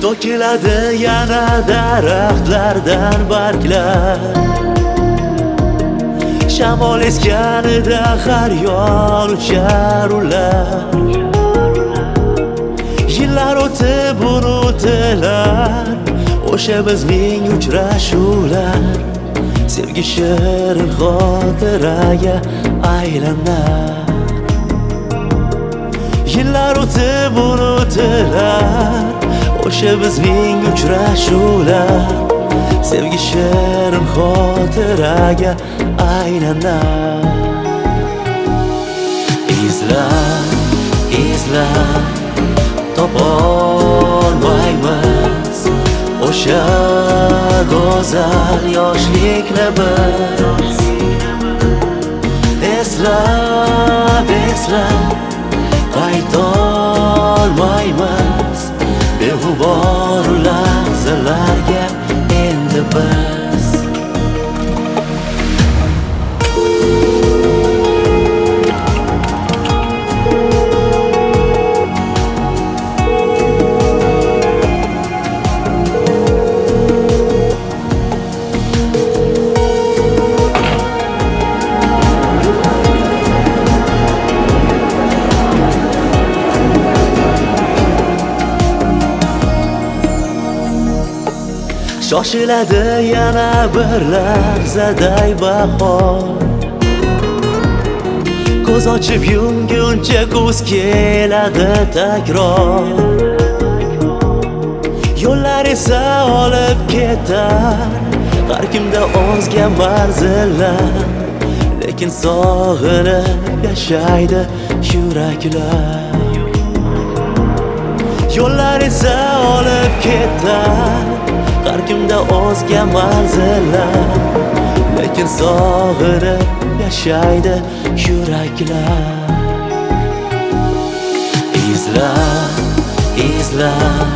To'kiladi yana daraxtlardan barglar, shamol esganida har yon uchar ular. Yillar o'tib unutilar o'sha bizning uchrashuvlar, sevgi shirin xotiraga aylanar. Yillar o'tib unutilar o'sha bizning uchrashuvlar, sevgi shirin xotiraga aylanar. Izlab, izlab topolmaymiz o'sha go'zal yoshlikni biz. Eslab, eslab qaytolmaymiz beg'ubor lahzalarga endi biz. Shoshiladi yana bir lahzaday bahor, ko'z ochib yumguncha kuz keladi takror. Yo'llar esa olib ketar har kimda o'zga manzillar, lekin sog'inib yashaydi yuraklar. Yo'llar esa olib ketar har kimda o'zga manzillar, lekin sog'inib yashaydi yuraklar. Izlab, izlab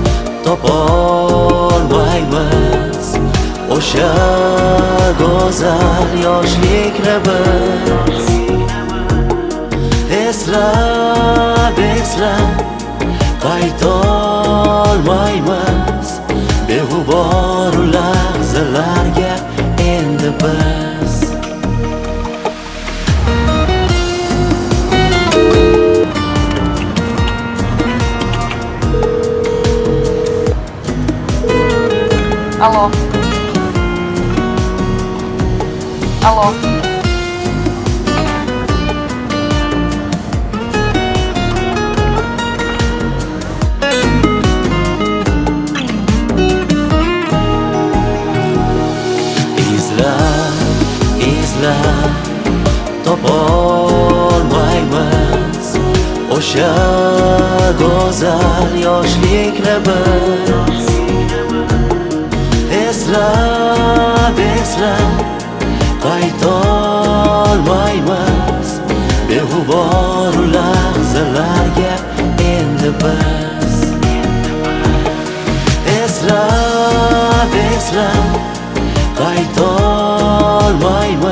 topolmaymiz o'sha go'zal yoshlikni biz. Eslab, eslab qaytolmaymiz beg'ubor lahzalarga endi biz. Алло. Алло. Izlab topolmaymiz o'sha go'zal yoshlikni biz. Eslab, eslab qaytolmaymiz beg'ubor lahzalarga endi biz. Eslab, eslab qaytolmaymiz